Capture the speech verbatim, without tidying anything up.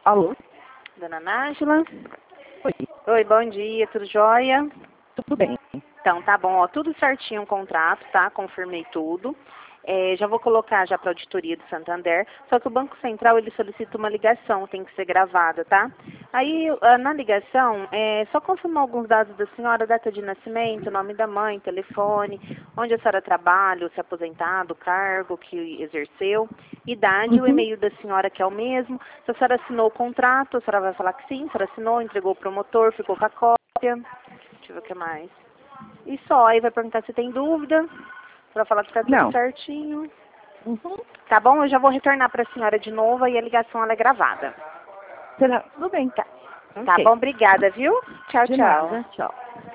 Alô? Dona Nájila? Oi, Oi, bom dia, tudo jóia? tudo bem? Então, tá bom, ó, tudo certinho o contrato, tá? Confirmei tudo. É, já vou colocar já para a auditoria do Santander, só que o Banco Central, ele solicita uma ligação, tem que ser gravada, tá? Aí, ah, na ligação, é só confirmar alguns dados da senhora, data de nascimento, nome da mãe, telefone, onde a senhora trabalha, se é aposentado, cargo que exerceu, idade, o Uhum. e-mail da senhora que é o mesmo. Se a senhora assinou o contrato, a senhora vai falar que sim, a senhora assinou, entregou o promotor, ficou com a cópia. Deixa eu ver o que mais. E só, aí vai perguntar se tem dúvida, para falar que tá tudo Não. certinho. Uhum. Tá bom? Eu já vou retornar para a senhora de novo e a ligação ela é gravada. Será? Tudo bem. Tá, tá Ok. bom? Obrigada, viu? Tchau, De tchau. nada. Tchau.